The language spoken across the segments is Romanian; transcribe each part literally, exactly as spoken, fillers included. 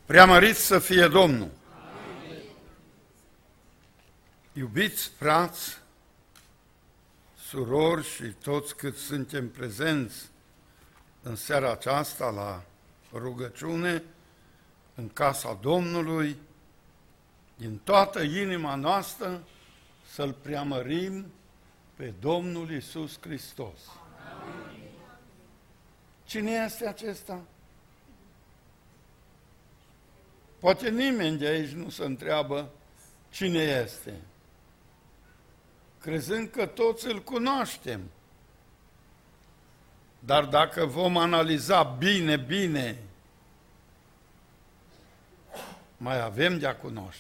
Preamărit să fie Domnul! Amin. Iubiți frați, surori și toți cât suntem prezenți în seara aceasta la rugăciune, în casa Domnului, din toată inima noastră să-L preamărim pe Domnul Iisus Hristos. Amin. Cine este acesta? Poate nimeni de aici nu se întreabă cine este, crezând că toți îl cunoaștem. Dar dacă vom analiza bine, bine, mai avem de a cunoaște.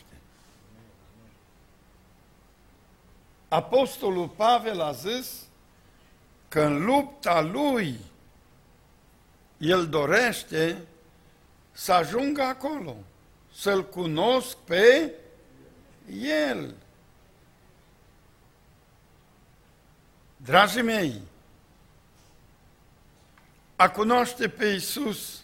Apostolul Pavel a zis că în lupta lui el dorește să ajungă acolo, să-L cunosc pe El. Dragii mei, a cunoaște pe Iisus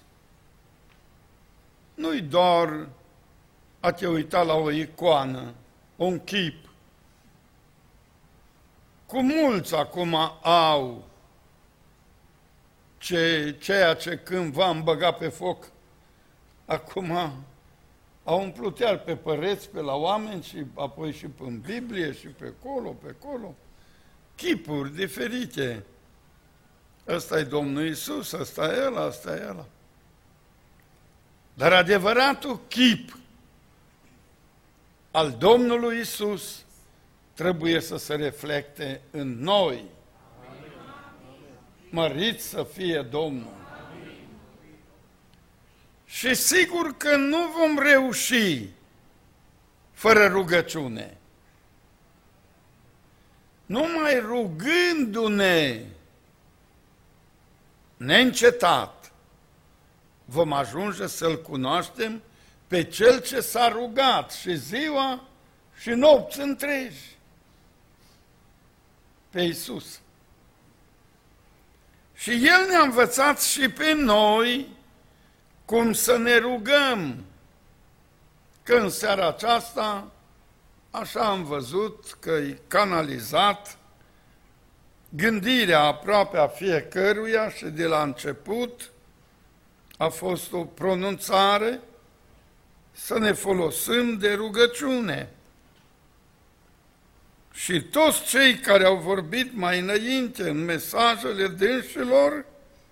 nu-i doar a te uita la o icoană, un chip. Cu mulți acum au ce, ceea ce cândva am băgat pe foc, acum au umplut iar pe păreți, pe la oameni și apoi și în Biblie și pe acolo, pe acolo. Chipuri diferite. Ăsta e Domnul Iisus, ăsta e El, ăsta e El. Dar adevăratul chip al Domnului Iisus trebuie să se reflecte în noi. Mărit să fie Domnul! Și sigur că nu vom reuși fără rugăciune. Numai rugându-ne neîncetat vom ajunge să-L cunoaștem pe Cel ce s-a rugat și ziua și nopți întregi, pe Iisus. Și El ne-a învățat și pe noi cum să ne rugăm, că în seara aceasta, așa am văzut că e canalizat gândirea aproape a fiecăruia și de la început a fost o pronunțare să ne folosim de rugăciune. Și toți cei care au vorbit mai înainte în mesajele dânșilor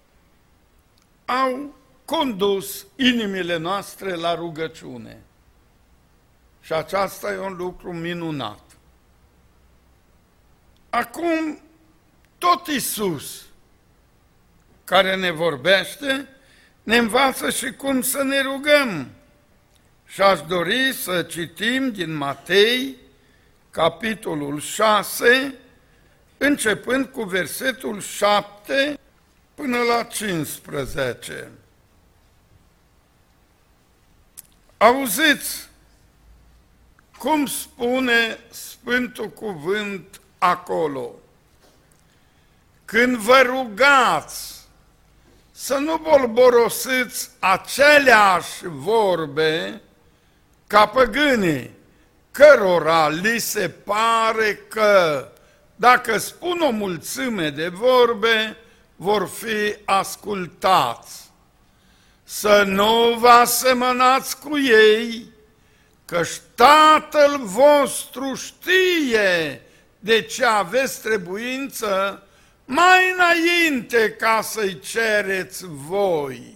au condus inimile noastre la rugăciune. Și aceasta e un lucru minunat. Acum, tot Iisus, care ne vorbește, ne învață și cum să ne rugăm. Și aș dori să citim din Matei, capitolul șase, începând cu versetul șapte până la cincisprezece. Auziți cum spune Sfântul Cuvânt acolo. Când vă rugați, să nu bolborosiți aceleași vorbe ca păgânii, cărora li se pare că, dacă spun o mulțime de vorbe, vor fi ascultați. Să nu vă asemănați cu ei, căci Tatăl vostru știe de ce aveți trebuință mai înainte ca să-i cereți voi.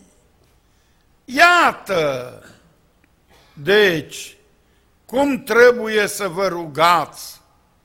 Iată, deci, cum trebuie să vă rugați.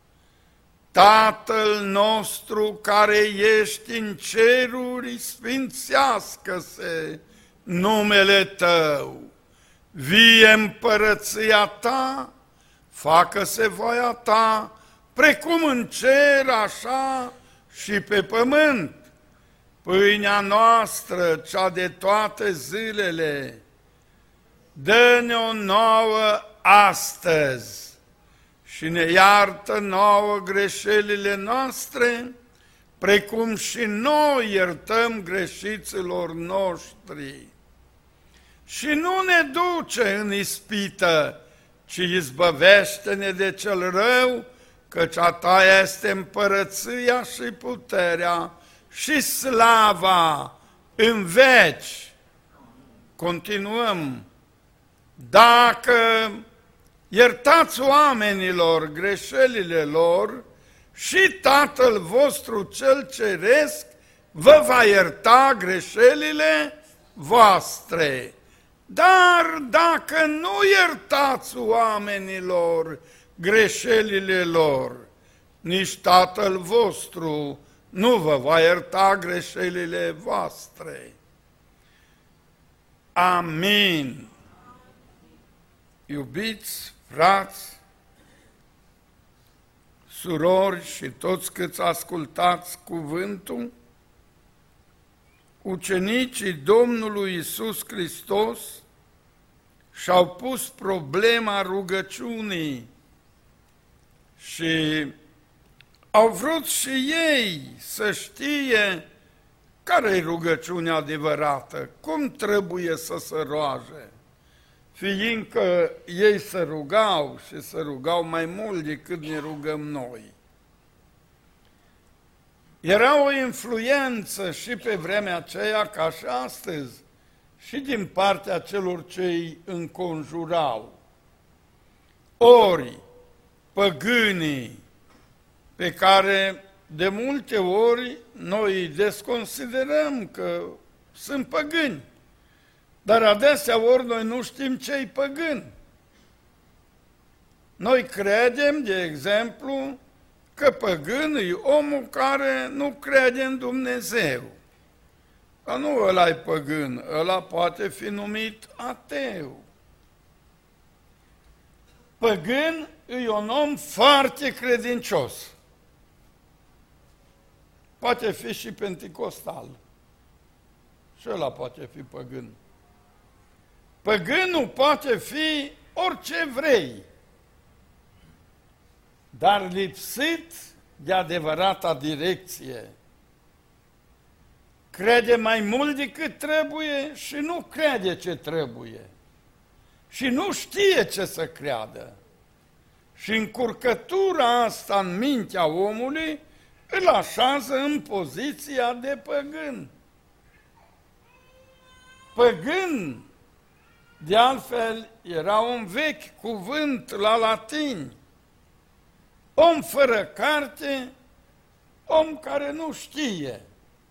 Tatăl nostru care ești în ceruri, sfințească-se numele Tău. Vie împărăția Ta, facă-se voia Ta, precum în cer, așa și pe pământ. Pâinea noastră, cea de toate zilele, dă-ne-o nouă astăzi și ne iartă nouă greșelile noastre, precum și noi iertăm greșiților noștri. și nu ne duce în ispită, ci izbăvește-ne de cel rău, căci a ta este împărăția și puterea și slava în veci. Continuăm. Dacă iertați oamenilor greșelile lor, și Tatăl vostru cel ceresc vă va ierta greșelile voastre. Dar dacă nu iertați oamenilor greșelile lor, nici Tatăl vostru nu vă va ierta greșelile voastre. Amin. Iubiți frați, surori și toți câți ascultați cuvântul, ucenicii Domnului Iisus Hristos și-au pus problema rugăciunii și au vrut și ei să știe care-i rugăciunea adevărată, cum trebuie să se roage, fiindcă ei se rugau și se rugau mai mult decât ne rugăm noi. Era o influență și pe vremea aceea, ca și astăzi, și din partea celor ce îi înconjurau. Ori, păgânii, pe care de multe ori noi îi desconsiderăm că sunt păgâni, dar adesea ori noi nu știm ce-i păgân. Noi credem, de exemplu, că păgân e omul care nu crede în Dumnezeu. Dar nu ăla-i păgân, ăla poate fi numit ateu. Păgân e un om foarte credincios. Poate fi și penticostal. Și ăla poate fi păgân. Păgânul poate fi orice vrei, dar lipsit de adevărata direcție. Crede mai mult decât trebuie și nu crede ce trebuie. Și nu știe ce să creadă. Și încurcătura asta în mintea omului îl așează în poziția de păgân. Păgân, de altfel, era un vechi cuvânt la latin. Om fără carte, om care nu știe.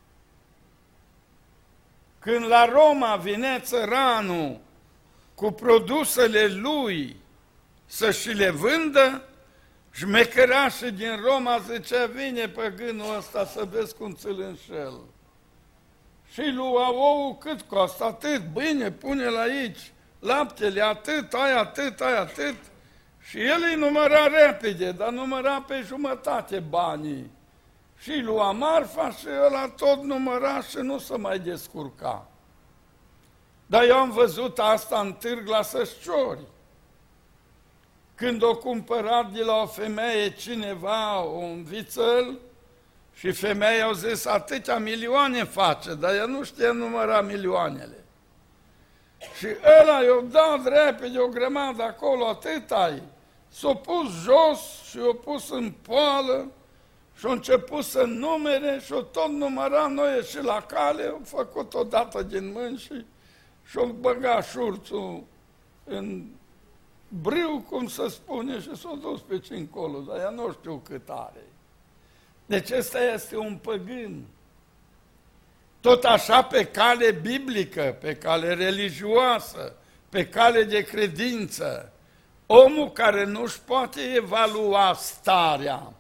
Când la Roma vine țăranul cu produsele lui să și le vândă, șmecherașii din Roma zicea, vine păgânul ăsta să vezi cum ți-l înșel. Și lua ouă cât costă, atât, bine, pune-l aici, laptele atât, ai atât, ai atât. Și el îi număra repede, dar număra pe jumătate banii. Și lua marfa și ăla tot număra și nu se mai descurca. Dar eu am văzut asta în târg la Sășciori. Când o cumpărat de la o femeie cineva un vițăl și femeia au zis atâtea milioane face, dar ea nu știe număra milioanele. Și ăla i-o dat repede o grămadă acolo, atât ai. S-a pus jos și o pus în poală și a început să numere și o tot număra, noi ieși la cale, au făcut o dată din mâini și și-o băga șurțul în briu, cum să spune, și s-a dus pe cincolo, dar ea nu știu cât are. Deci ăsta este un păgân. Tot așa pe cale biblică, pe cale religioasă, pe cale de credință, omul care nu-și poate evalua starea,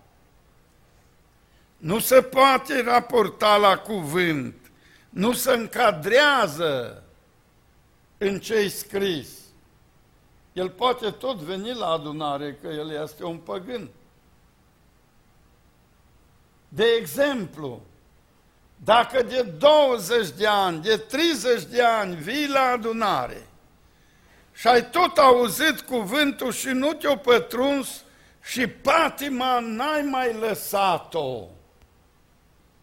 nu se poate raporta la cuvânt, nu se încadrează în ce-i scris. El poate tot veni la adunare, că el este un păgân. De exemplu, dacă de douăzeci de ani, de treizeci de ani vii la adunare și ai tot auzit cuvântul și nu te-o pătruns și patima n-ai mai lăsat-o,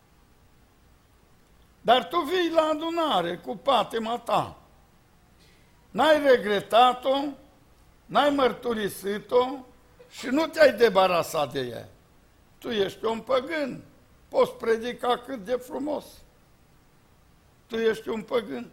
dar tu vii la adunare cu patima ta n-ai regretat-o, n-ai mărturisit-o și nu te-ai debarasat de ea. Tu ești un păgân, poți predica cât de frumos. Tu ești un păgân.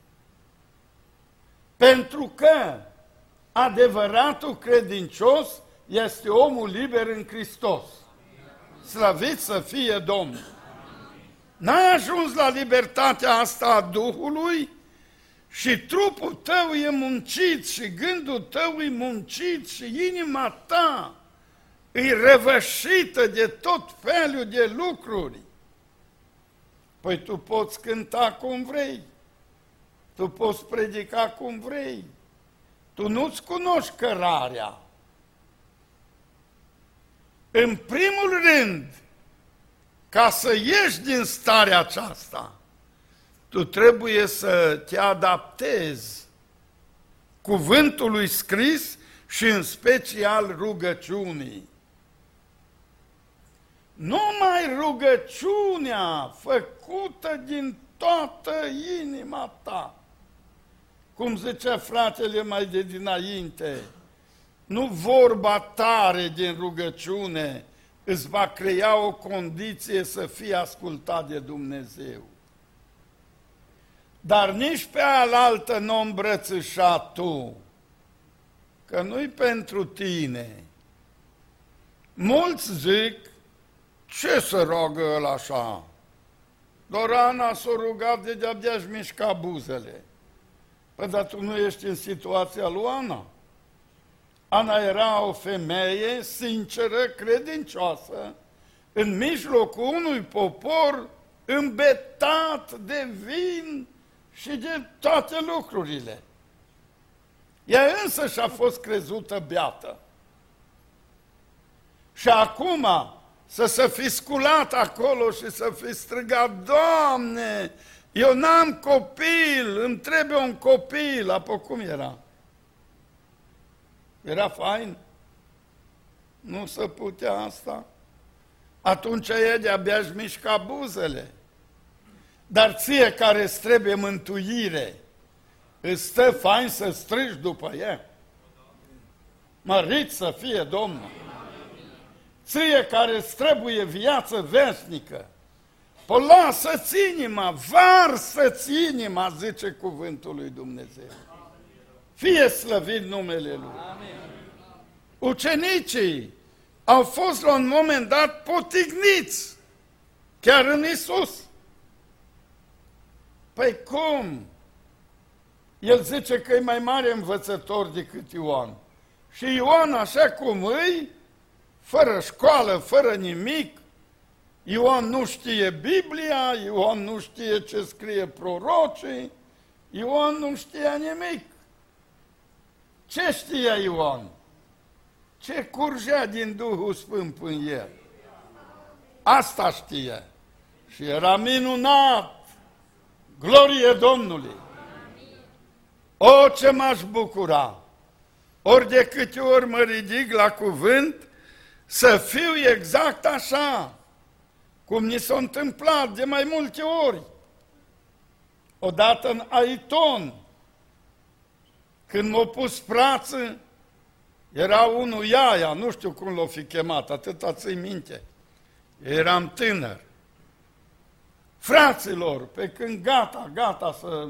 Pentru că adevăratul credincios este omul liber în Hristos. Slăvit să fie Domnul! N-ai ajuns la libertatea asta a Duhului și trupul tău e muncit și gândul tău e muncit și inima ta e răvășită de tot felul de lucruri. Păi tu poți cânta cum vrei, tu poți predica cum vrei, tu nu-ți cunoști cărarea. În primul rând, ca să ieși din starea aceasta, tu trebuie să te adaptezi cuvântului scris și în special rugăciunii. Numai rugăciunea făcută din toată inima ta. Cum zicea fratele mai de dinainte, nu vorba tare din rugăciune îți va crea o condiție să fii ascultat de Dumnezeu. Dar nici pe alaltă nu îmbrățișa tu, că nu-i pentru tine. Mulți zic, ce să roagă ăla așa? Doar Ana s-a rugat de de-abia-și mișca buzele. Păi, dar tu nu ești în situația lui Ana. Ana era o femeie sinceră, credincioasă, în mijlocul unui popor îmbetat de vin și de toate lucrurile. Ea însă și-a fost crezută beată. Și acum să se fi sculat acolo și să fi strigat, Doamne, eu n-am copil, îmi trebuie un copil. Apoi cum era? Era fain? Nu se putea asta? Atunci e de-abia își mișca buzele. Dar ție care îți trebuie mântuire, îți stă fain să strigi după ea? Mărit să fie Domnul! Ție care îți trebuie viață veșnică, pă lasă-ți inima, varsă-ți inima, zice cuvântul lui Dumnezeu. Fie slăvit numele Lui. Amin. Ucenicii au fost la un moment dat potigniți, chiar în Iisus. Păi cum? El zice că e mai mare învățător decât Ioan. Și Ioan, așa cum îi, fără școală, fără nimic, Ioan nu știe Biblia, Ioan nu știe ce scrie prorocii, Ioan nu știa nimic. Ce știa Ioan? Ce curgea din Duhul Sfânt în el? Asta știe. Și era minunat. Glorie Domnului! O, ce m-aș bucura! Ori de câte ori mă ridic la cuvânt, să fiu exact așa, cum ni s-a întâmplat de mai multe ori. Odată în Aiton, când m-a pus prață, era unul Iaia, nu știu cum l-o fi chemat, atâta ți-i minte. Eram tânăr. Fraților, pe când gata, gata să,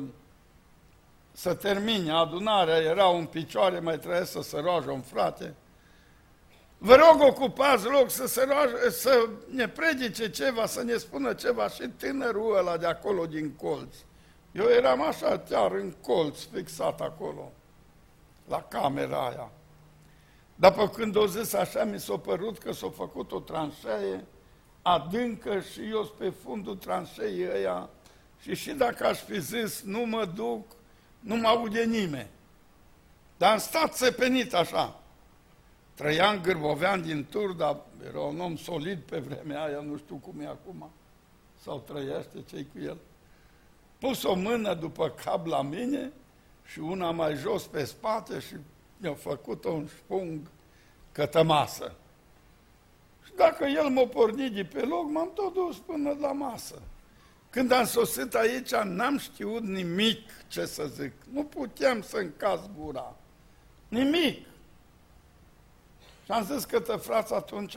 să termine adunarea, era în picioare, mai trebuie să se roage un frate. Vă rog, ocupați loc să, se roage, să ne predice ceva, să ne spună ceva și tânărul ăla de acolo din colț. Eu eram așa chiar în colț, fixat acolo, la camera aia. Dar pe când o zis așa, mi s-a părut că s-a făcut o tranșee adâncă și eu sunt pe fundul tranșeii ăia și și dacă aș fi zis nu mă duc, nu mă aude nimeni. Dar am stat țepenit așa. Trăian Gârbovean din Turda, era un om solid pe vremea aia, nu știu cum e acum, sau trăiește, ce-i cu el. Pus o mână după cap la mine și una mai jos pe spate și mi-a făcut un șpung cătămasă. Și dacă el m-a pornit de pe loc, m-am tot dus până la masă. Când am sosit aici, n-am știut nimic ce să zic. Nu puteam să încas gura. Nimic. Și am zis către frați atunci,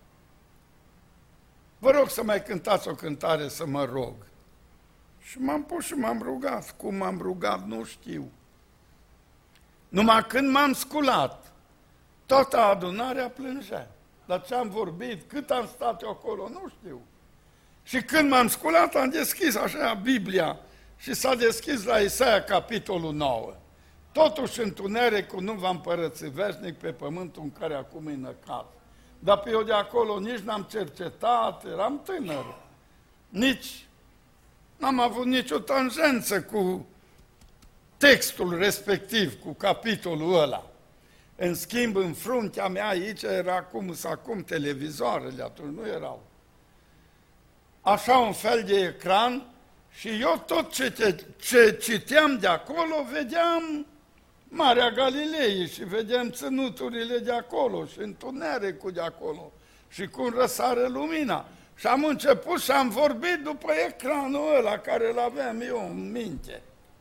vă rog să mai cântați o cântare să mă rog. Și m-am pus și m-am rugat. Cum m-am rugat, nu știu. Numai când m-am sculat, toată adunarea plângea. Dar ce am vorbit, cât am stat eu acolo, nu știu. Și când m-am sculat, am deschis așa Biblia și s-a deschis la Isaia, capitolul nouă. Totuși întunericul nu va împărăți veșnic pe pământul în care acum e năcat. Dar pe eu de acolo nici n-am cercetat, eram tânăr. Nici n-am avut nicio tangență cu textul respectiv, cu capitolul ăla. În schimb, în fruntea mea aici era cum să acum televizoarele, atunci nu erau. Așa un fel de ecran și eu tot ce, te, ce citeam de acolo vedeam Marea Galilei și vedeam țânuturile de acolo și întunericul de acolo și cum răsare lumina. Și am început și am vorbit după ecranul ăla care îl aveam eu în minte.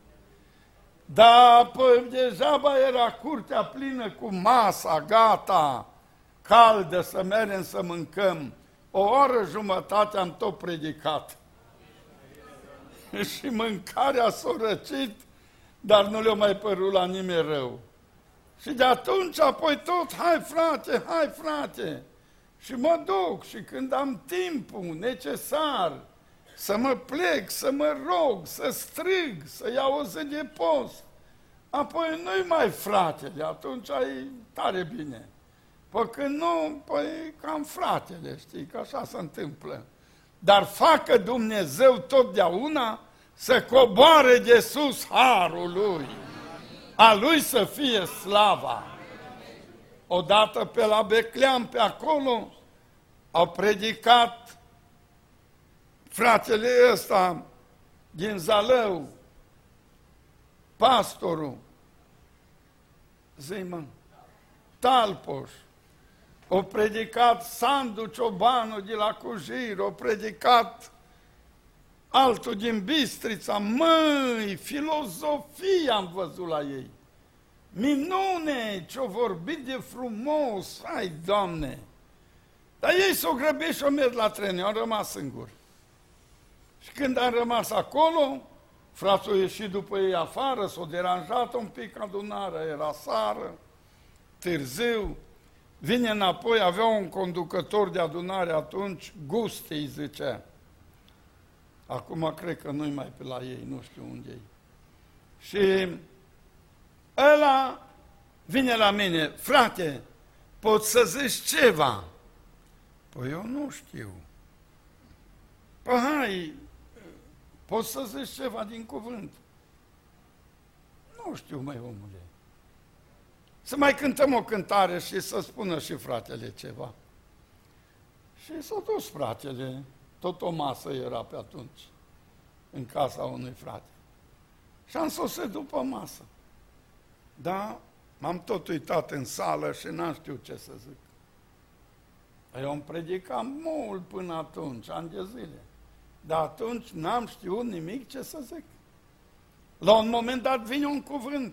Dar păi, degeaba era curtea plină cu masa gata, caldă, să mergem să mâncăm. O oră jumătate am tot predicat. Și mâncarea s-a răcit, dar nu le-a mai părut la nimeni rău. Și de atunci, apoi tot, hai frate, hai frate. Și mă duc și când am timpul necesar să mă plec, să mă rog, să strig, să iau o zi de post, apoi nu-i mai fratele, atunci e tare bine. Păi când nu, păi cam fratele, știi, că așa se întâmplă. Dar facă Dumnezeu totdeauna să coboare de sus harul Lui. A Lui să fie slava. Odată pe la Becleam, pe acolo, au predicat fratele ăsta din Zalău, pastorul, zi-mă, Talpoș, au predicat Sandu Ciobanu de la Cujir, au predicat altul din Bistrița, măi, filozofie am văzut la ei. Minune, ce-o vorbit de frumos, hai, Doamne! Dar ei s-au grăbit și au mers la tren, au rămas singuri. Și când am rămas acolo, frații au ieșit după ei afară, s-au deranjat un pic adunarea, era sară, târziu, vine înapoi, avea un conducător de adunare atunci, Gusti îi zicea. Acum cred că nu-i mai pe la ei, nu știu unde e. Și ăla vine la mine, frate, poți să zici ceva? Păi eu nu știu. Păi hai, poți să zici ceva din cuvânt? Nu știu, măi, omule. Să mai cântăm o cântare și să spună și fratele ceva. Și s-a dus fratele, tot o masă era pe atunci, în casa unui frate. Și am sosit după masă. Dar m-am tot uitat în sală și n-am știut ce să zic. Eu am predicat mult până atunci, ani de zile. Dar atunci n-am știut nimic ce să zic. La un moment dat vine un cuvânt.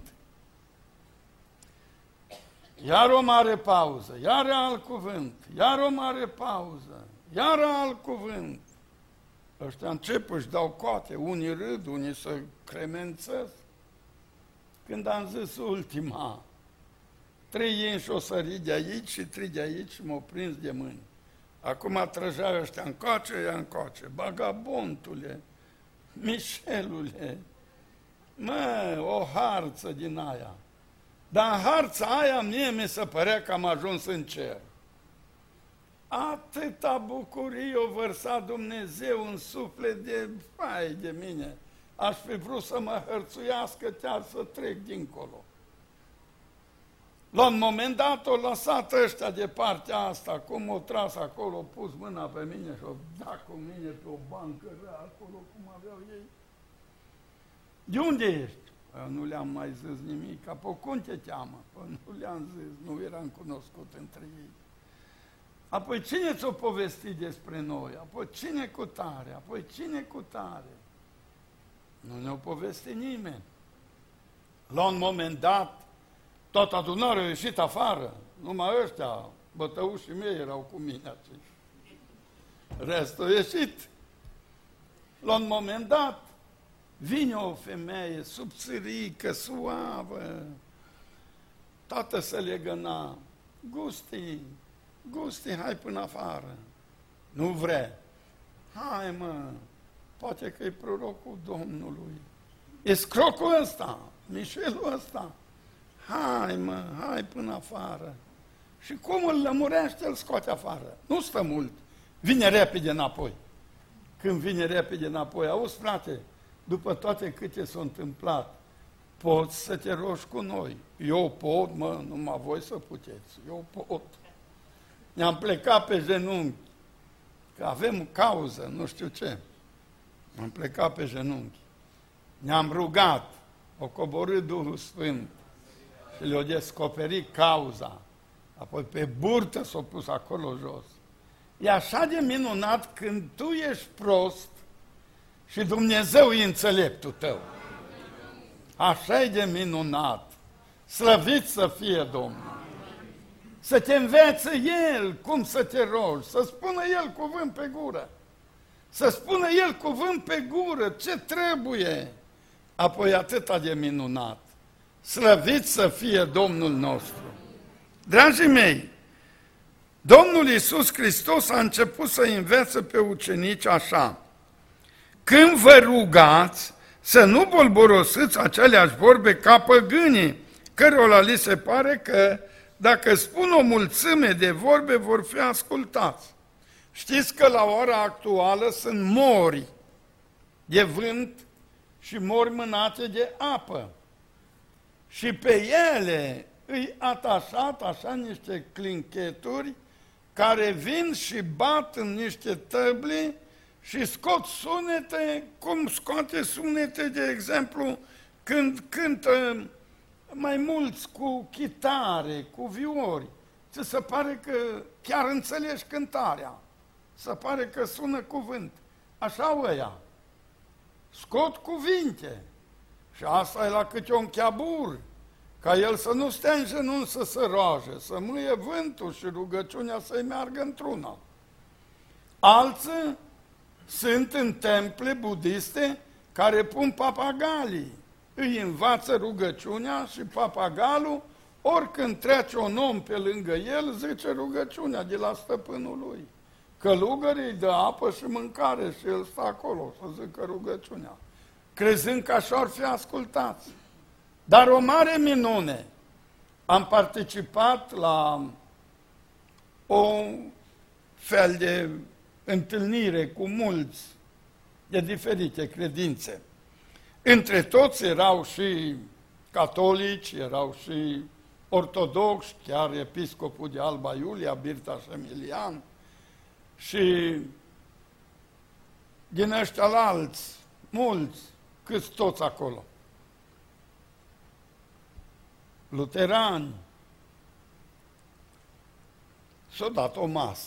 Iar o mare pauză, iar alt cuvânt, iar o mare pauză, iar alt cuvânt. Ăștia încep își dau coate, unii râd, unii se cremențesc. Când am zis ultima, trei inși o sărit de aici și trei de aici și m-au prins de mâini. Acum trăgea ăștia încoace, ea încoace. Bagabondule, Mișelule, mă, o harță din aia. Dar în harța aia mie mi se părea că am ajuns în cer. Atâta bucurie o vărsa Dumnezeu în suflet de fai de mine. Aș fi vrut să mă hărțuiască chiar să trec dincolo. La un moment dat o lăsat ăștia de partea asta, cum o tras acolo, o pus mâna pe mine și o dat cu mine pe o bancă rea acolo, cum aveau ei. De unde ești? Eu nu le-am mai zis nimic, apoi cum te cheamă? Păi nu le-am zis, nu eram cunoscut între ei. Apoi cine ți-o povesti despre noi? Apoi cine cu tare? Apoi cine cu tare? Nu ne-o povesti nimeni. La un moment dat, toată adunarea a ieșit afară. Numai ăștia, bătăușii mei, erau cu mine aici. Restul a ieșit. La un moment dat, vine o femeie subțirică, suavă, toată se legăna. Gusti, Gusti, hai până afară. Nu vrea. Hai, mă, poate că e prorocul Domnului. E scrocul ăsta, Mișelul ăsta. Hai, mă, hai până afară. Și cum îl lămurește, îl scoate afară. Nu stă mult. Vine repede înapoi. Când vine repede înapoi, auzi, frate, după toate câte s-au întâmplat, poți să te rogi cu noi. Eu pot, mă, numai voi să puteți. Eu pot. Ne-am plecat pe genunchi, că avem cauză, nu știu ce. Am plecat pe genunchi. Ne-am rugat, o coborât Duhul Sfânt și le-a descoperit cauza. Apoi pe burtă s-a pus acolo jos. E așa de minunat când tu ești prost și Dumnezeu e înțeleptul tău. Așa e de minunat. Slăvit să fie Domnul. Să te învețe El cum să te rogi, să spună El cuvânt pe gură. Să spună El cuvânt pe gură, ce trebuie. Apoi atâta de minunat. Slăvit să fie Domnul nostru. Dragii mei, Domnul Iisus Hristos a început să învețe pe ucenici așa. Când vă rugați, să nu bolborosiți aceleași vorbe ca păgânii, cărora li se pare că dacă spun o mulțime de vorbe, vor fi ascultați. Știți că la ora actuală sunt mori de vânt și mori mânate de apă. Și pe ele îi atașat așa niște clincheturi care vin și bat în niște tăbli și scot sunete, cum scoate sunete, de exemplu, când cântă mai mulți cu chitare, cu viori. Ți se pare că chiar înțelegi cântarea. Se pare că sună cuvânt. Așa ăia. Scot cuvinte. Și asta e la câte un chiabur, ca el să nu stea în genunchi să se roage, să mâie vântul și rugăciunea să-i meargă într-una. Alții sunt în temple budiste care pun papagalii. Îi învață rugăciunea și papagalul, oricând trece un om pe lângă el, zice rugăciunea de la stăpânul lui. Călugării îi dă apă și mâncare și el stă acolo să zică rugăciunea, crezând că așa ar fi ascultați. Dar o mare minune, am participat la o fel de întâlnire cu mulți de diferite credințe. Între toți erau și catolici, erau și ortodoxi, chiar episcopul de Alba Iulia, Birta Șemilian, și din ăștia alți, mulți, câți toți acolo. Luterani. S-a dat o masă.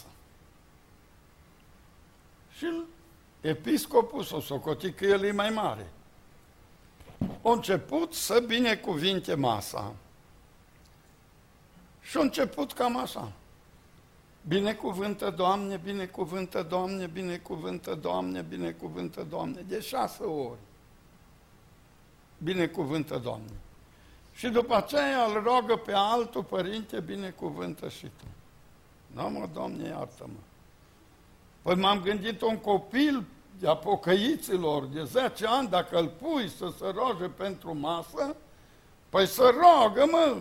Și episcopul s-a socotit că el e mai mare. A început să binecuvinte masa. Și a început cam așa. Binecuvântă, Doamne, binecuvântă, Doamne, binecuvântă, Doamne, binecuvântă, Doamne. De șase ori. Binecuvântă, Doamne. Și după aceea îl rogă pe altul, Părinte, binecuvântă și tu. Nu, mă, Doamne, iartă-mă. Păi m-am gândit un copil de apocăiților de zece ani, dacă îl pui să se roage pentru masă, păi să rogă, mă.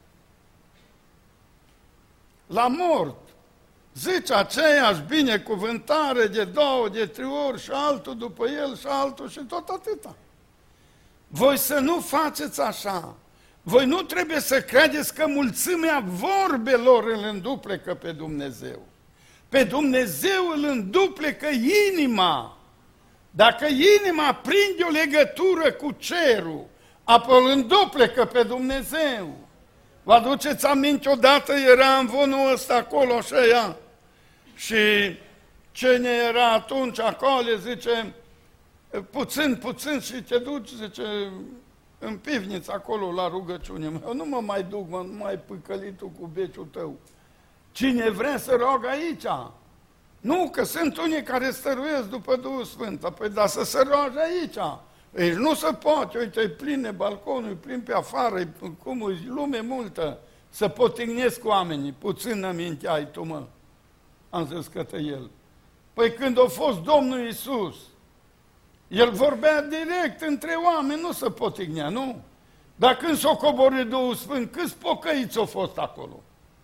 La mort. Zice aceeași binecuvântare de două, de trei ori și altul după el și altul și tot atâta. Voi să nu faceți așa. Voi nu trebuie să credeți că mulțimea vorbelor îl înduplecă pe Dumnezeu. Pe Dumnezeu îl înduplecă inima. Dacă inima prinde o legătură cu cerul, apoi îl înduplecă pe Dumnezeu. Vă aduceți aminte, odată era în vonul ăsta acolo și aia, Și cine era atunci acolo, zice, puțin, puțin și te duci, zice, în pivniță acolo la rugăciune. Eu nu mă mai duc, mă, nu mai păcăli tu cu beciul tău. Cine vrea să roagă aici? Nu, că sunt unii care stăruiesc după Duhul Sfânt. Păi da, să se roage aici. Deci nu se poate, uite, e plin balconul, e plin pe afară, e, cum e lume multă. Să potignesc cu oamenii, puțin înainte ai tu, mă. Am zis către el. Păi când a fost Domnul Iisus, el vorbea direct între oameni, nu se potignea, nu? Dar când s-a coborât Duhul Sfânt, câți pocăiți au fost acolo?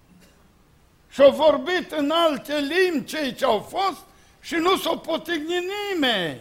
Și-au vorbit în alte limbi cei ce au fost și nu s-au potignit nimeni.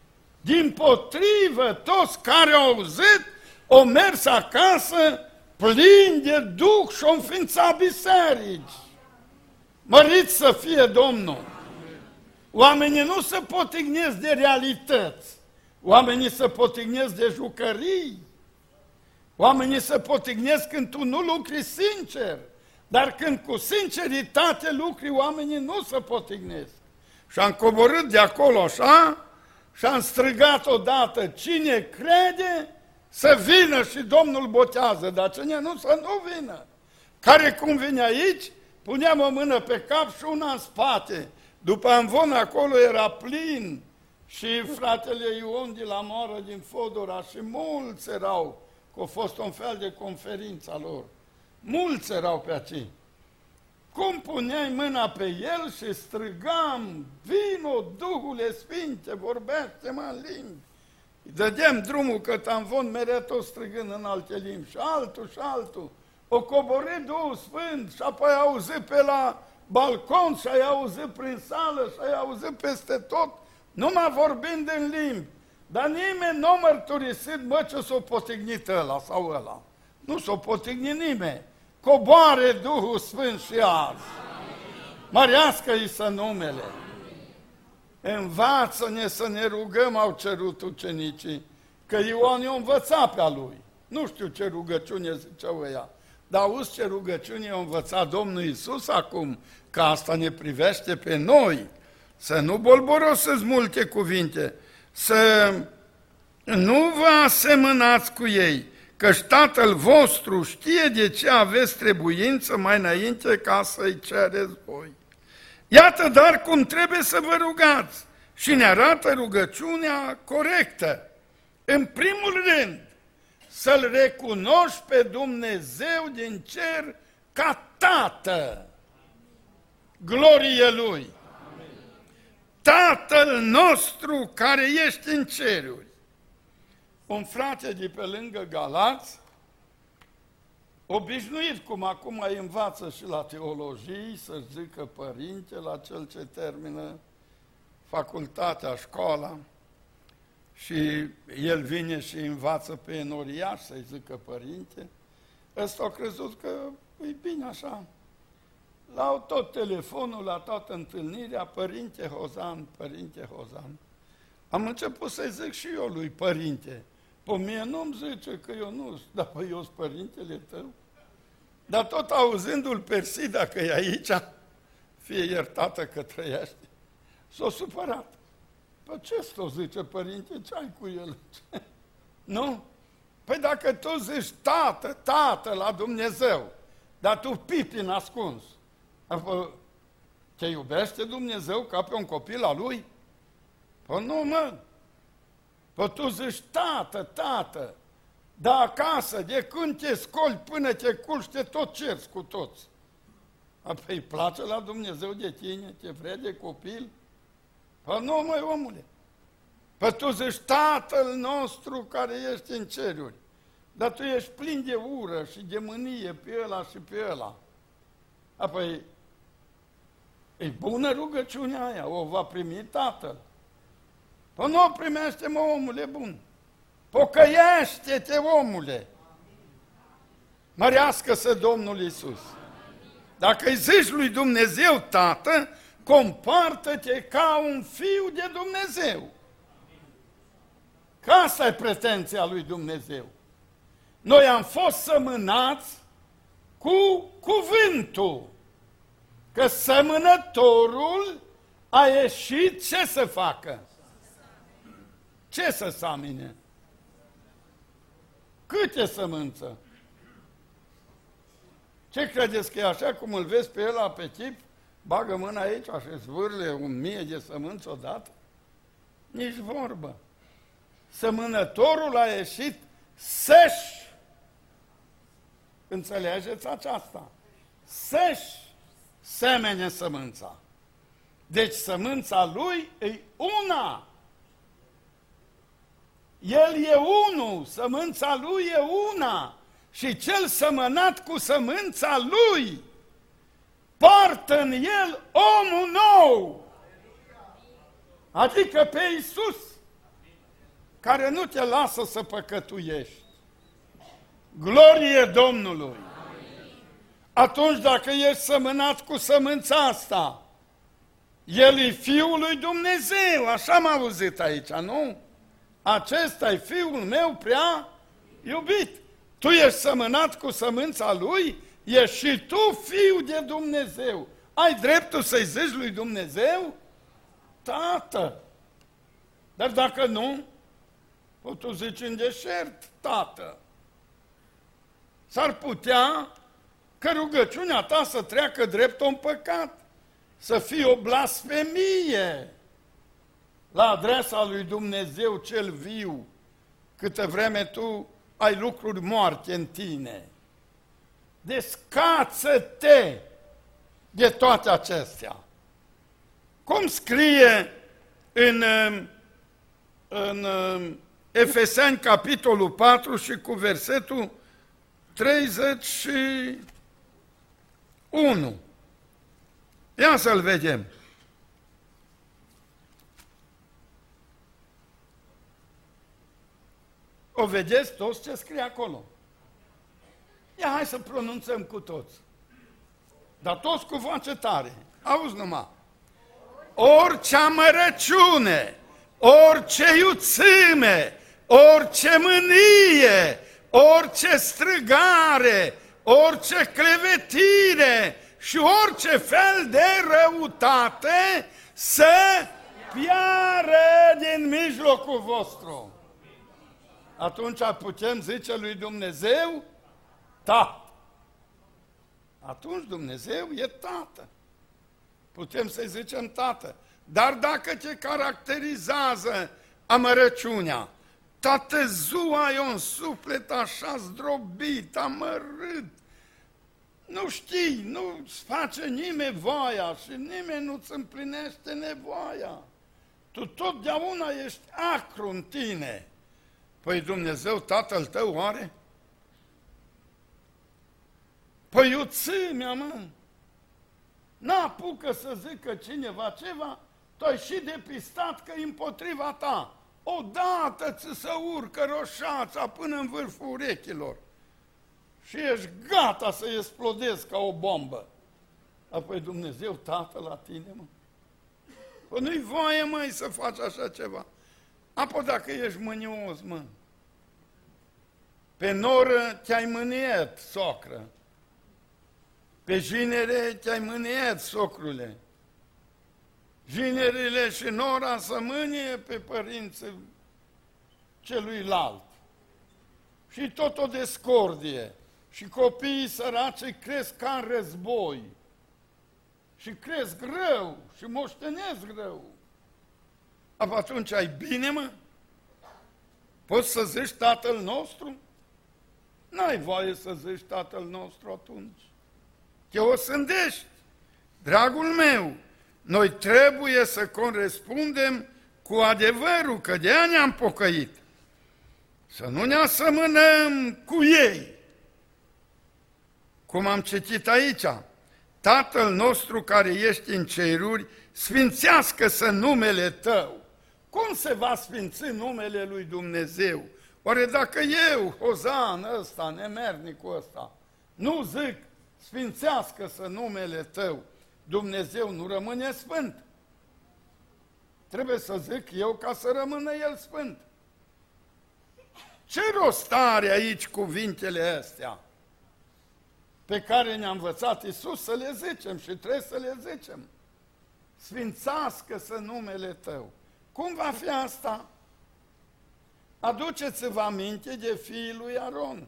Dimpotrivă, toți care au auzit, au mers acasă plini de Duh și au înființat biserici. Măriți să fie Domnul! Oamenii nu se potignesc de realități, oamenii se potignesc de jucării, oamenii se potignesc când tu nu lucri sincer, dar când cu sinceritate lucri, oamenii nu se potignesc. Și am coborât de acolo așa și am strigat odată, cine crede să vină și Domnul botează, dar cine nu să nu vină. Care cum vine aici, puneam o mână pe cap și una în spate. După amvon acolo era plin și fratele Ion de la Moară din Fodora și mulți erau, că a fost un fel de conferință a lor. Mulți erau pe aici. Cum puneai mâna pe el și strigam, vino, Duhule Sfinte, vorbește-mă în limbi. Dădeam drumul către amvon, mereu tot strigând în alte limbi, și altul, și altul. O coborât Duhul Sfânt și apoi a auzit pe la balcon și ai auzit prin sală și ai auzit peste tot, numai vorbind în limbi. Dar nimeni nu a mărturisit, bă, ce s-o potignit ăla sau ăla. Nu s-o potignit nimeni. Coboare Duhul Sfânt și azi. Mărească-i să numele. Învață-ne să ne rugăm, au cerut ucenicii, că Ioan i-a învățat pe-a lui. Nu știu ce rugăciune ziceau ăia, dar auzi ce rugăciune i-a învățat Domnul Iisus acum, că asta ne privește pe noi. Să nu bolborosesc multe cuvinte, să nu vă asemănați cu ei, căci Tatăl vostru știe de ce aveți trebuință mai înainte ca să-i cereți voi. Iată dar cum trebuie să vă rugați și ne arată rugăciunea corectă. În primul rând, să-L recunoști pe Dumnezeu din cer ca Tată. Glorie Lui! Tatăl nostru care ești în ceruri. Un frate de pe lângă Galați, obișnuit cum acum îi învață și la teologii, să-și zică părinte la cel ce termină facultatea, școala, și el vine și învață pe enoriaș să-i zică părinte, ăsta a crezut că e bine așa. La tot telefonul, la toată întâlnirea, părinte Hozan, părinte Hozan. Am început să-i zic și eu lui părinte. Pe mie nu-mi zice că eu nu, dar păi eu sunt părintele tău. Dar tot auzindu-l persi, dacă e aici, fie iertată că trăiește, s-a supărat. Păi ce ți-o zice, părinte, ce ai cu el? Nu? Păi dacă tu zici tată, tată la Dumnezeu, dar tu pipi ascuns, apoi, te iubește Dumnezeu ca pe un copil al lui? Păi nu, mă. Păi tu zici tată, tată, dar acasă, de când te scoli până te culci, te tot cerți cu toți. Apoi îi place la Dumnezeu de tine, te vrea de copil? Păi nu, măi, omule. Păi tu zici Tatăl nostru care ești în ceruri, dar tu ești plin de ură și de mânie pe ăla și pe ăla. Apoi, e bună rugăciunea aia, o va primi Tatăl. Păi nu o primește, mă, omule bun. Pocăiește-te, omule. Mărească-se Domnul Iisus. Dacă îi zici lui Dumnezeu Tată, comportă-te ca un fiu de Dumnezeu. Că asta e pretenția lui Dumnezeu. Noi am fost sămânați cu cuvântul. Că semănătorul a ieșit ce să facă? Ce să samine? Cât e sămânță? Ce credeți că e așa cum îl vezi pe ăla pe chip? Bagă mâna aici și zvârle un mie de sămânță odată? Nici vorbă. Semănătorul a ieșit să-și, înțelegeți aceasta, să-și semene sămânța. Deci sămânța lui e una. El e unul, sămânța lui e una. Și cel semănat cu sămânța lui poartă în el omul nou. Adică pe Iisus, care nu te lasă să păcătuiești. Glorie Domnului! Atunci dacă ești semănat cu sămânța asta, El e Fiul lui Dumnezeu, așa am auzit aici, nu? Acesta e Fiul meu prea iubit. Tu ești semănat cu sămânța Lui, ești și tu Fiul de Dumnezeu. Ai dreptul să-i zici lui Dumnezeu? Tată! Dar dacă nu, o tu zici în deșert, Tată. S-ar putea că rugăciunea ta să treacă drept un păcat, să fie o blasfemie la adresa lui Dumnezeu cel viu, câtă vreme tu ai lucruri moarte în tine. Descață-te de toate acestea. Cum scrie în, în Efeseni, capitolul patru și cu versetul treizeci și unu. Ia să-l vedem. O vedeți toți ce scrie acolo? Ia hai să pronunțăm cu toți. Dar toți cu voce tare. Auzi numai. Orice amărăciune, orice iuțime, orice mânie, orice strigare, orice clevetire și orice fel de răutate să piară din mijlocul vostru. Atunci putem zice lui Dumnezeu, Tată. Atunci Dumnezeu e Tată. Putem să-i zicem Tată. Dar dacă te caracterizează amărăciunea, toată ziua e un suflet așa zdrobit, amărât, nu știi, nu-ți face nimeni voia și nimeni nu-ți împlinește nevoia. Tu totdeauna ești acru în tine. Păi Dumnezeu, Tatăl tău, oare? Păi iuțimea, mă! N-apucă să zică cineva ceva, tu ai și depistat că e împotriva ta. Odată ți se urcă roșața până în vârful urechilor și ești gata să explodezi ca o bombă. Apoi Dumnezeu, Tată, la tine, mă? Păi nu-i voie, măi, să faci așa ceva. Apoi dacă ești mânios, mă, pe noră te-ai mâniet, socră. Pe jinere te-ai mâniet, socrule. Jinerile și nora să mânie pe părinții celuilalt. Și tot o discordie. Și copiii săraci cresc ca în război. Și cresc rău și moștenesc rău. Atunci ai bine, mă? Poți să zici Tatăl nostru? N-ai voie să zici Tatăl nostru atunci. Te osândești. Dragul meu, noi trebuie să corespundem cu adevărul, că de aia ne-am pocăit. Să nu ne asemănăm cu ei. Cum am citit aici, Tatăl nostru care ești în ceruri, sfințească-să numele tău. Cum se va sfinți numele lui Dumnezeu? Oare dacă eu, Hozan ăsta, nemernicul ăsta, nu zic, sfințească-să numele tău, Dumnezeu nu rămâne sfânt. Trebuie să zic eu ca să rămână El sfânt. Ce rost are aici cuvintele astea? pe care ne-a învățat Iisus să le zicem și trebuie să le zicem. Sfințească-se numele Tău. Cum va fi asta? Aduceți-vă aminte de fiii lui Aron.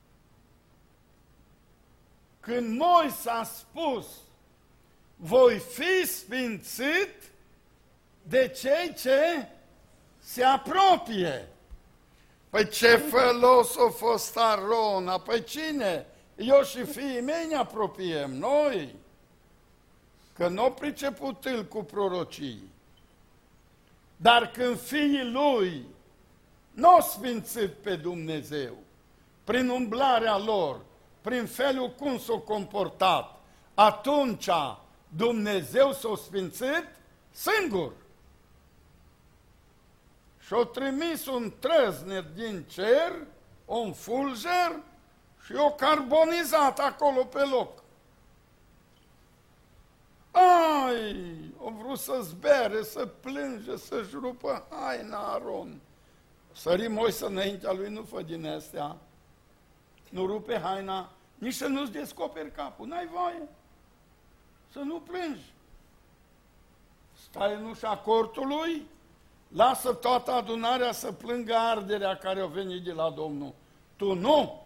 Când Moise a spus, voi fi sfințit de cei ce se apropie. Păi ce fălos a fost Aron? Păi cine? Eu și fiii mei ne apropiem, noi. Că nu o priceput el cu prorocii. Dar când fiii lui n-au sfințit pe Dumnezeu, prin umblarea lor, prin felul cum s-au comportat, atunci Dumnezeu s-a sfințit singur. Și-a trimis un trăznet din cer, un fulger, și o carbonizat acolo pe loc. Ai, o vrut să zbere, să plânge, să-și rupă haina Aron. Sări Moise înaintea lui, nu fă din astea, nu rupe haina, nici să nu-ți descoperi capul, n-ai voie să nu plângi. Stai în ușa cortului, lasă toată adunarea să plângă arderea care a venit de la Domnul. Tu nu!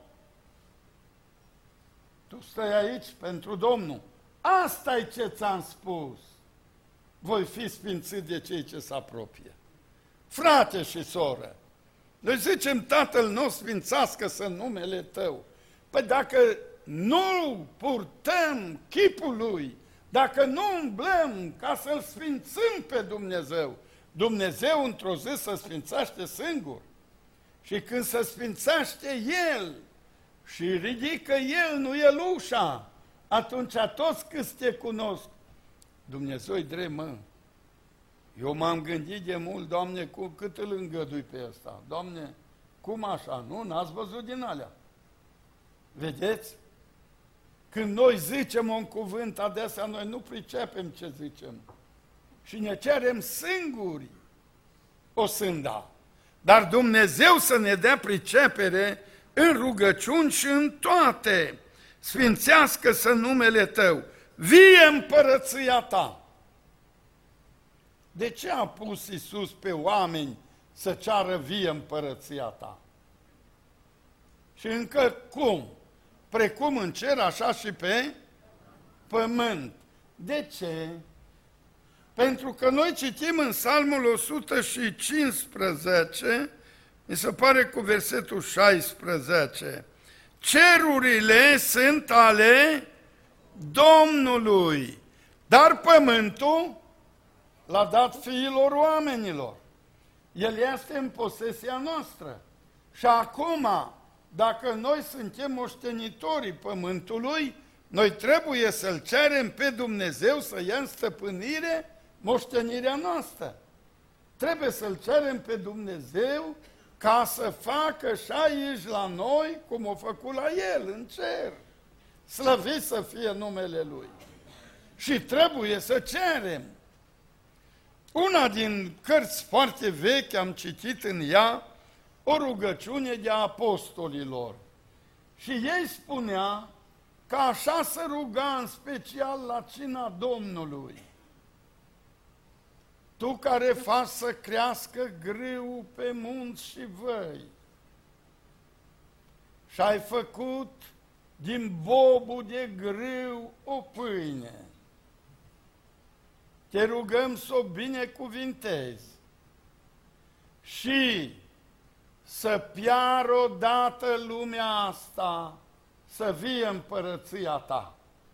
Tu stai aici pentru Domnul. Asta e ce ți-am spus. Voi fi sfințit de cei ce se apropie. Frate și soră, noi zicem Tatăl nostru, sfințească-se numele Tău. Păi dacă nu purtăm chipul Lui, dacă nu umblăm ca să-L sfințim pe Dumnezeu, Dumnezeu într-o zi se sfințește singur. Și când se sfințește El și ridică El, nu El ușa, atunci toți câți te cunosc, Dumnezeu-i drept, mă. Eu m-am gândit de mult, Doamne, cu cât îl îngădui pe ăsta? Doamne, cum așa? Nu, n-ați văzut din alea. Vedeți? Când noi zicem un cuvânt, adesea noi nu pricepem ce zicem. Și ne cerem singuri o sânda. Dar Dumnezeu să ne dea pricepere în rugăciuni și în toate. Sfințească-se numele Tău. Vie împărăția Ta. De ce a pus Iisus pe oameni să ceară vie împărăția Ta? Și încă cum? Precum în cer, așa și pe pământ. De ce? Pentru că noi citim în Psalmul o sută cincisprezece, mi se pare cu versetul șaisprezece, cerurile sunt ale Domnului, dar pământul l-a dat fiilor oamenilor. El este în posesia noastră. Și acum, dacă noi suntem moștenitorii pământului, noi trebuie să-L cerem pe Dumnezeu să ia în stăpânire moștenirea noastră. Trebuie să-L cerem pe Dumnezeu ca să facă și aici la noi cum a făcut la El, în cer. Slăvit să fie numele Lui. Și trebuie să cerem. Una din cărți foarte vechi, am citit în ea o rugăciune de apostolilor. Și ei spunea că așa se ruga în special la cina Domnului. Tu care faci să crească grâul pe munți și văi și ai făcut din bobul de grâu o pâine, te rugăm să o binecuvintezi și să piară odată lumea asta, să vie împărăția Ta.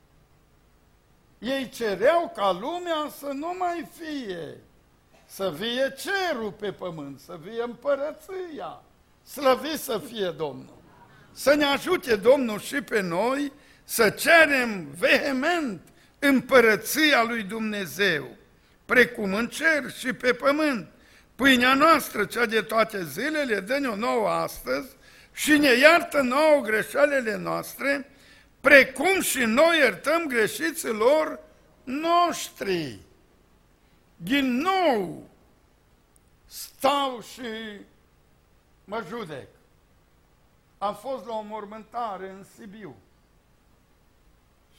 Ei cereau ca lumea să nu mai fie, să vie cerul pe pământ, să vie împărăția. Slăvit să fie Domnul! Să ne ajute Domnul și pe noi să cerem vehement împărăția lui Dumnezeu, precum în cer și pe pământ. Pâinea noastră, cea de toate zilele, dă-ne-o nouă astăzi și ne iartă nouă greșelile noastre, precum și noi iertăm greșiților noștri. Din nou stau și mă judec. Am fost la o mormântare în Sibiu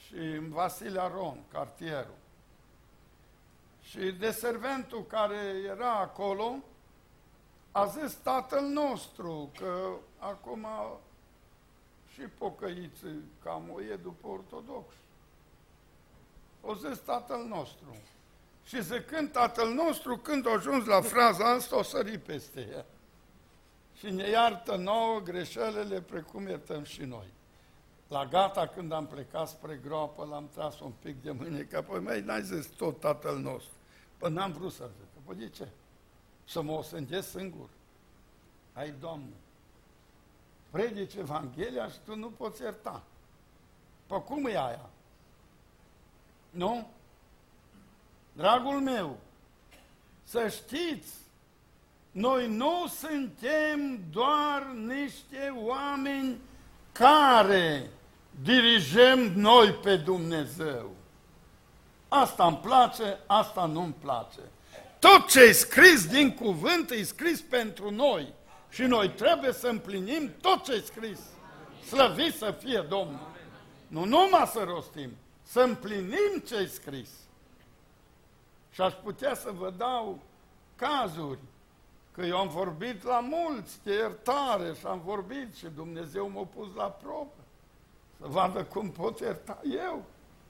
și în Vasile Aron, cartierul. Și deserventul care era acolo a zis Tatăl nostru, că acum și pocăiții cam o e după ortodox. O zis Tatăl nostru. Și zicând Tatăl nostru, când a ajuns la fraza asta, o sări peste ea. Și ne iartă nouă greșelile precum iertăm și noi. La gata, când am plecat spre groapă, l-am tras un pic de mâine, că apoi, măi, n-ai zis tot Tatăl nostru. Păi n-am vrut să zic. Păi de ce? Să mă osândesc singur. Hai, Doamne, predici Evanghelia și tu nu poți ierta. Păi cum e aia? Nu? Dragul meu, să știți, noi nu suntem doar niște oameni care dirigem noi pe Dumnezeu. Asta îmi place, asta nu-mi place. Tot ce e scris din cuvânt e scris pentru noi și noi trebuie să împlinim tot ce e scris. Slăvit să fie Domnul! Nu numai să rostim, să împlinim ce e scris. Și aș putea să vă dau cazuri, că eu am vorbit la mulți de iertare și am vorbit și Dumnezeu m-a pus la probă, să vadă cum pot ierta eu.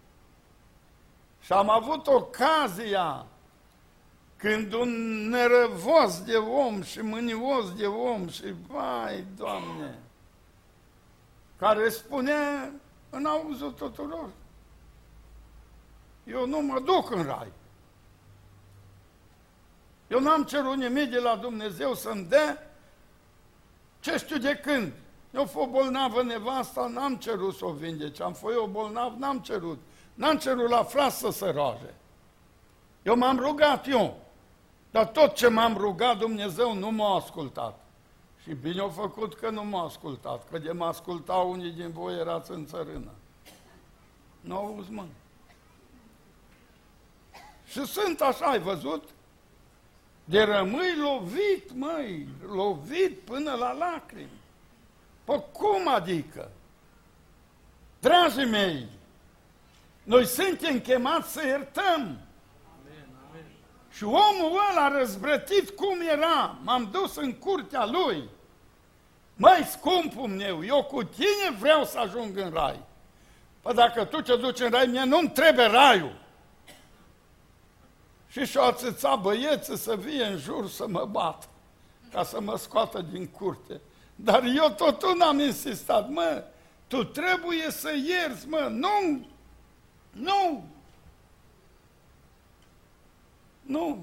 Și am avut ocazia, când un nerăvos de om și mânios de om și, vai, Doamne, care spunea în auzul tuturor, eu nu mă duc în rai. Eu n-am cerut nimic de la Dumnezeu să-mi dea ce știu de când. Eu fost bolnavă nevasta, n-am cerut să o vindece. Am fost eu bolnav, n-am cerut. N-am cerut la fras să se roage. Eu m-am rugat eu. Dar tot ce m-am rugat, Dumnezeu nu m-a ascultat. Și bine a făcut că nu m-a ascultat, că de mă ascultau unii din voi erați în țărână. Nu auzi, mă. Și sunt așa, ai văzut? De rămâi lovit, măi, lovit până la lacrimi. Păi cum adică? Dragii mei, noi suntem chemați să iertăm. Amen, amen. Și omul ăla răzbrătit cum era, m-am dus în curtea lui. Măi, scumpul meu, eu cu tine vreau să ajung în rai. Păi dacă tu te duci în rai, mie nu-mi trebuie raiul. Și și-o ațăța băieții să vie în jur să mă bată, ca să mă scoată din curte. Dar eu totul n-am insistat, mă, tu trebuie să ierți, mă, nu, nu, nu.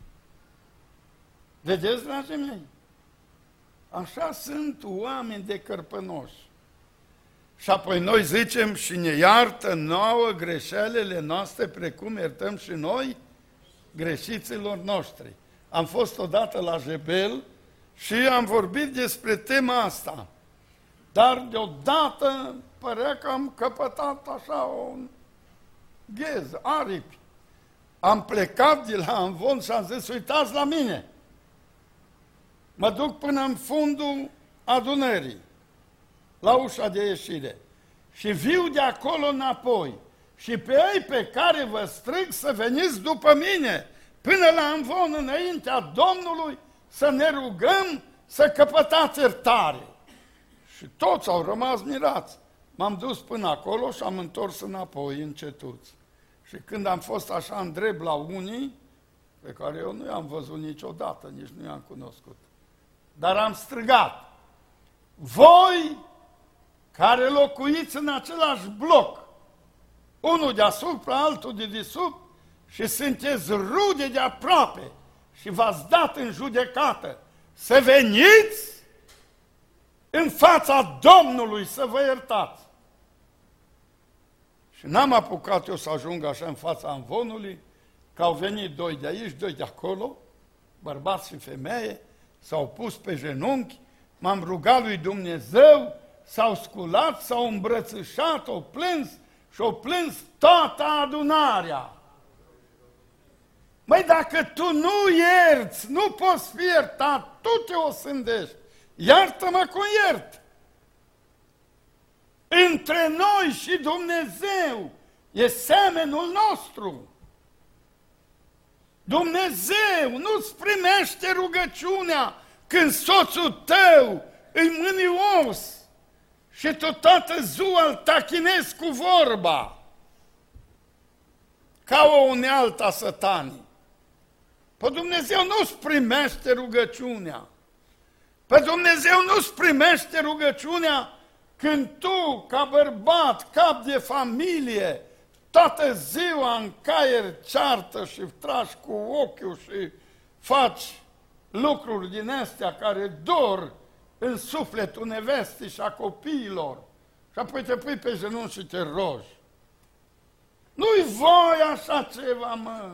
Vedeți, dragii mei? Așa sunt oameni de cărpănoși. Și apoi noi zicem și ne iartă nouă greșelile noastre, precum iertăm și noi greșiților noștri. Am fost odată la Jebel și am vorbit despre tema asta. Dar deodată părea că am căpătat așa un ghez, aripi. Am plecat de la Amvon și am zis, uitați la mine. Mă duc până în fundul adunării, la ușa de ieșire. Și viu de acolo înapoi. Și pe ei pe care vă strig să veniți după mine, până la Amvon, înaintea Domnului, să ne rugăm să căpătați iertare. Și toți au rămas mirați. M-am dus până acolo și am întors înapoi, încetuți. Și când am fost așa în drept la unii, pe care eu nu i-am văzut niciodată, nici nu i-am cunoscut, dar am strigat, voi care locuiți în același bloc, unul deasupra, altul de desubt, și sunteți rude de aproape și v-ați dat în judecată, să veniți în fața Domnului să vă iertați. Și n-am apucat eu să ajung așa în fața Amvonului, că au venit doi de aici, doi de acolo, bărbați și femeie, s-au pus pe genunchi, m-am rugat lui Dumnezeu, s-au sculat, s-au îmbrățișat, au plâns și au plâns toată adunarea. Măi, dacă tu nu ierți, nu poți fi iertat, tu te osândești. Iartă-mă cum iert. Între noi și Dumnezeu E semenul nostru. Dumnezeu nu-ți primește rugăciunea când soțul tău îi mânios și tu toată ziua îl tachinezi cu vorba, ca o unealtă a Sătanii. Pe Dumnezeu nu-ți primește rugăciunea. Pe Dumnezeu nu-ți primește rugăciunea când tu, ca bărbat, cap de familie, toată ziua în caier ceartă și tragi cu ochiul și faci lucruri din astea care dor în sufletul nevestii și a copiilor. Și apoi te pui pe genunchi și te rogi. Nu-i voi așa ceva, mă!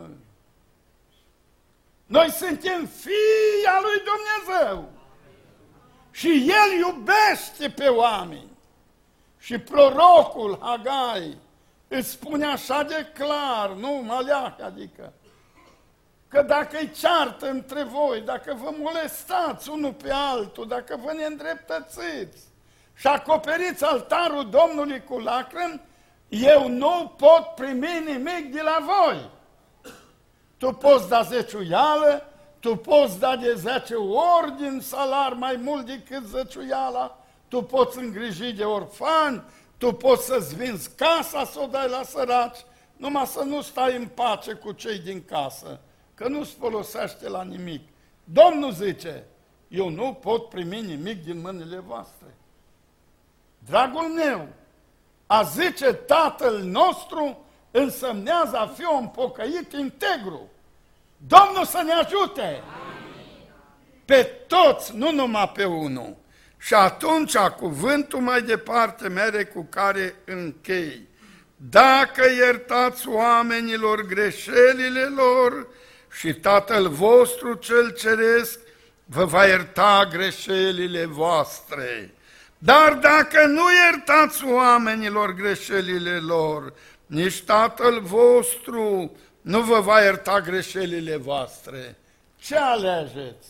Noi suntem fii al lui Dumnezeu. Și El iubește pe oameni. Și prorocul Hagai îți spune așa de clar, nu, Maleahi, adică, că dacă îi ceartă între voi, dacă vă molestați unul pe altul, dacă vă neîndreptățiți și acoperiți altarul Domnului cu lacrimi, eu nu pot primi nimic de la voi. Tu poți da zeciuială, tu poți da de zece ori din salar mai mult decât zeciuiala, tu poți îngriji de orfani, tu poți să-ți vinzi casa să o dai la săraci, numai să nu stai în pace cu cei din casă, că nu-ți folosește la nimic. Domnul zice, eu nu pot primi nimic din mâinile voastre. Dragul meu, a zice Tatăl nostru însemnează a fi un pocăit integru. Domnul să ne ajute! Amin. Pe toți, nu numai pe unul. Și atunci cuvântul mai departe mere cu care închei. Dacă iertați oamenilor greșelile lor și Tatăl vostru cel ceresc vă va ierta greșelile voastre. Dar dacă nu iertați oamenilor greșelile lor, nici Tatăl vostru nu vă va ierta greșelile voastre. Ce alegeți?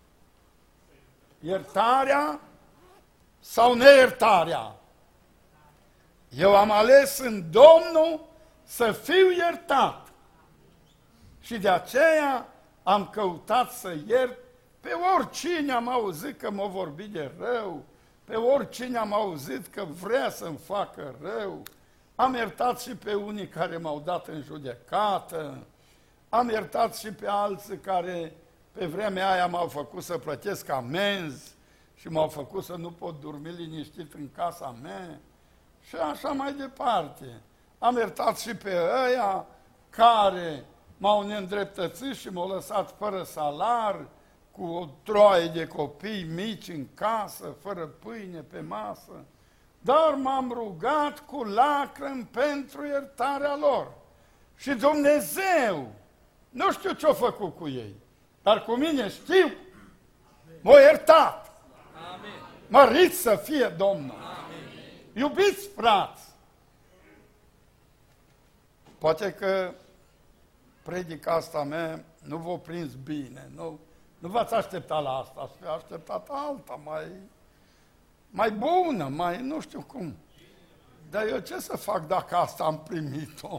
Iertarea sau neiertarea? Eu am ales în Domnul să fiu iertat. Și de aceea am căutat să iert pe oricine am auzit că m-a vorbit de rău, pe oricine am auzit că vrea să-mi facă rău. Am iertat și pe unii care m-au dat în judecată, am iertat și pe alții care pe vremea aia m-au făcut să plătesc amenzi și m-au făcut să nu pot dormi liniștit în casa mea și așa mai departe. Am iertat și pe ăia care m-au neîndreptățit și m-au lăsat fără salar, cu o troaie de copii mici în casă, fără pâine pe masă. Dar m-am rugat cu lacrimi pentru iertarea lor. Și Dumnezeu, nu știu ce-a făcut cu ei, dar cu mine știu, m-a iertat. Amin. Mărit să fie Domnul. Amin. Iubiți frați, poate că predica asta mea nu v-a prins bine, nu, nu v-ați așteptat la asta, ați așteptat alta, mai... mai bună, mai nu știu cum. Dar eu ce să fac dacă asta am primit-o?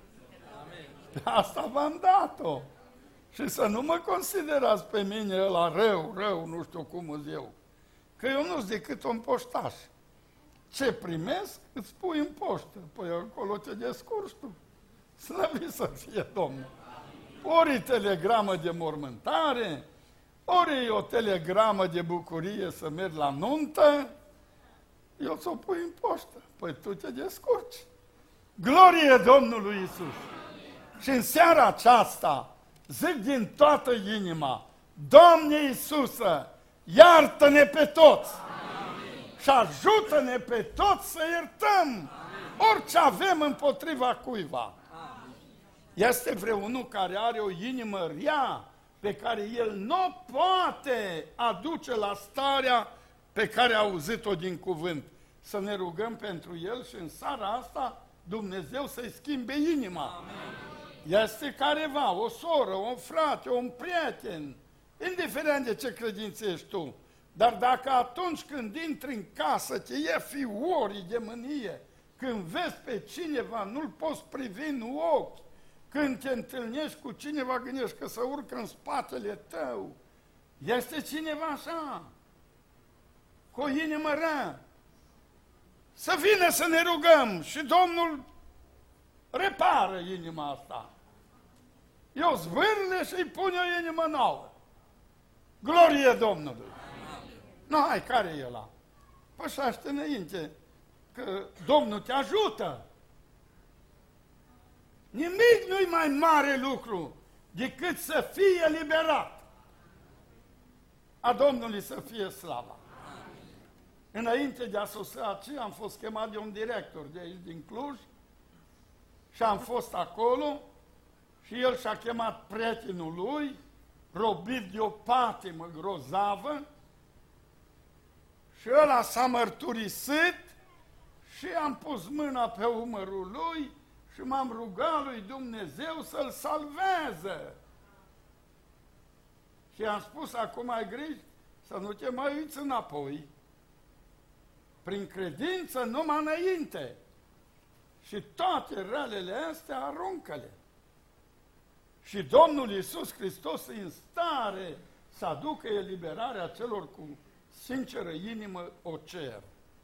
Asta v-am dat-o. Și să nu mă considerați pe mine la rău, rău, nu știu cum îți eu. Că eu nu-s decât un poștaș. Ce primesc, îți pui în poștă. Păi acolo te descurci tu. Slăvit să fie Domnul. Ori e telegramă de mormântare, ori e o telegramă de bucurie să mergi la nuntă, eu ți-o pui în poștă. Păi tu te descurci. Glorie Domnului Iisus! Și în seara aceasta zic din toată inima, Doamne Iisuse, iartă-ne pe toți! Amin. Și ajută-ne pe toți să iertăm. Amin. Orice avem împotriva cuiva. Amin. Este vreunul care are o inimă rea, pe care el nu poate aduce la starea pe care a auzit-o din cuvânt. Să ne rugăm pentru el și în seara asta Dumnezeu să-i schimbe inima. Amin. Este careva, o soră, un frate, un prieten, indiferent de ce credință ești tu. Dar dacă atunci când intri în casă te e fiorii de mânie, când vezi pe cineva, nu-l poți privi în ochi. Când te întâlnești cu cineva, gândești că se urcă în spatele tău. Este cineva așa, cu o inimă rea. Să vină să ne rugăm și Domnul repară inima asta. Eu zvârle și îi pune o inimă nouă. Glorie Domnului! Nu, hai, care e ăla? Pășește înainte, că Domnul te ajută. Nimic nu-i mai mare lucru decât să fie eliberat. A Domnului să fie slava. Înainte de a sosi aici, am fost chemat de un director de aici din Cluj și am fost acolo și el și-a chemat prietenul lui, robit de o patimă grozavă, și ăla s-a mărturisit și am pus mâna pe umărul lui și m-am rugat lui Dumnezeu să-l salveze. Și am spus, acum ai grijă să nu te mai uiți înapoi. Prin credință numai înainte. Și toate relele astea aruncă-le. Și Domnul Iisus Hristos e în stare să aducă eliberarea celor cu sinceră inimă o cer.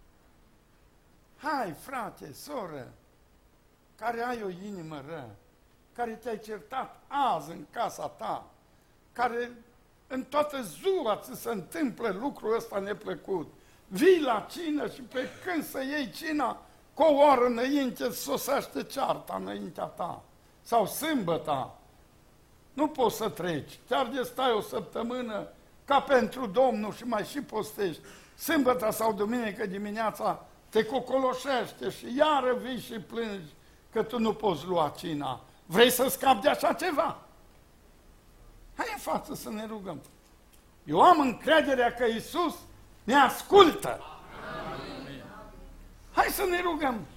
Hai, frate, soră, care ai o inimă rea, care te-ai certat azi în casa ta, care în toată ziua ți se întâmplă lucrul ăsta neplăcut. Vii la cină și pe când să iei cina, cu o oră înainte sosește cearta înaintea ta. Sau sâmbăta. Nu poți să treci. Chiar de stai o săptămână ca pentru Domnul și mai și postești. Sâmbăta sau duminică dimineața te cocoloșește și iară vii și plângi că tu nu poți lua cina. Vrei să scapi de așa ceva? Hai în față să ne rugăm. Eu am încrederea că Iisus ne ascultă. Amin. Hai să ne rugăm.